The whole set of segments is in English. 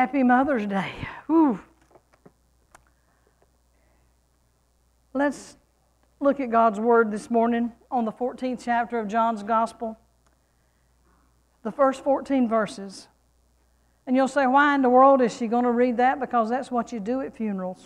Happy Mother's Day. Whew. Let's look at God's Word this morning on the 14th chapter of John's Gospel. The first 14 verses. And you'll say, why in the world is she going to read that? Because that's what you do at funerals.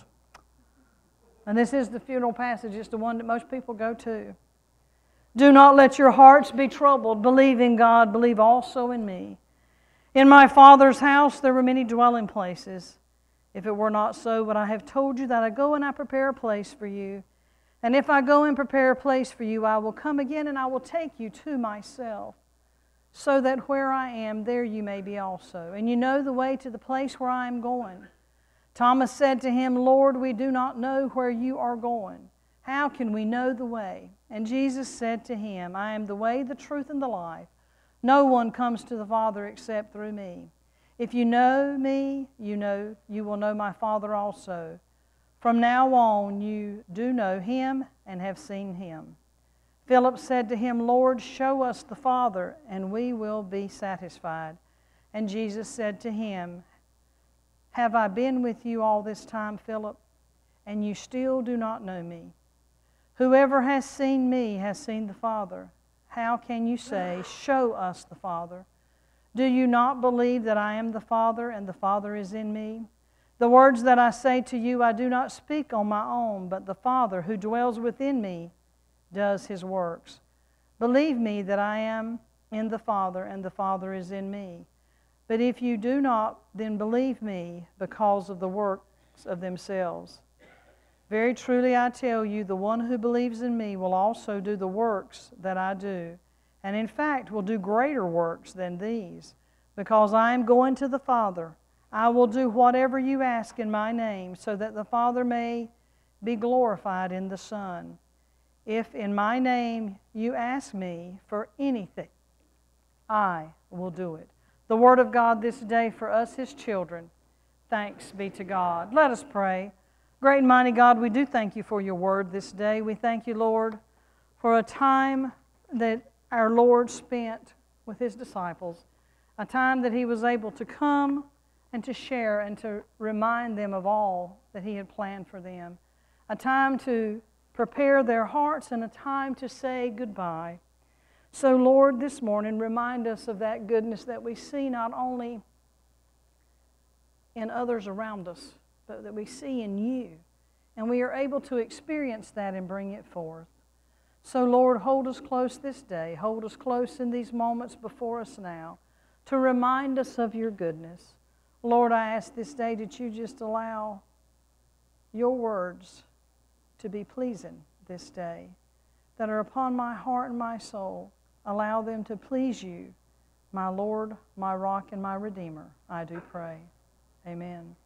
And this is the funeral passage. It's the one that most people go to. Do not let your hearts be troubled. Believe in God. Believe also in me. In my Father's house there were many dwelling places. If it were not so, but I have told you that I go and I prepare a place for you. And if I go and prepare a place for you, I will come again and I will take you to myself, so that where I am, there you may be also. And you know the way to the place where I am going. Thomas said to him, Lord, we do not know where you are going. How can we know the way? And Jesus said to him, I am the way, the truth, and the life. No one comes to the Father except through me. If you know me, you will know my Father also. From now on, you do know him and have seen him. Philip said to him, Lord, show us the Father, and we will be satisfied. And Jesus said to him, have I been with you all this time, Philip, and you still do not know me? Whoever has seen me has seen the Father. How can you say, show us the Father? Do you not believe that I am the Father, and the Father is in me? The words that I say to you I do not speak on my own, but the Father who dwells within me does his works. Believe me that I am in the Father, and the Father is in me. But if you do not, then believe me because of the works of themselves. Very truly I tell you, the one who believes in me will also do the works that I do, and in fact will do greater works than these, because I am going to the Father. I will do whatever you ask in my name, so that the Father may be glorified in the Son. If in my name you ask me for anything, I will do it. The Word of God this day for us, His children. Thanks be to God. Let us pray. Great and mighty God, we do thank you for your Word this day. We thank you, Lord, for a time that our Lord spent with His disciples, a time that He was able to come and to share and to remind them of all that He had planned for them, a time to prepare their hearts and a time to say goodbye. So, Lord, this morning, remind us of that goodness that we see not only in others around us, but that we see in you. And we are able to experience that and bring it forth. So, Lord, hold us close this day. Hold us close in these moments before us now to remind us of your goodness. Lord, I ask this day that you just allow your words to be pleasing this day, that are upon my heart and my soul. Allow them to please you, my Lord, my rock, and my Redeemer. I do pray. Amen.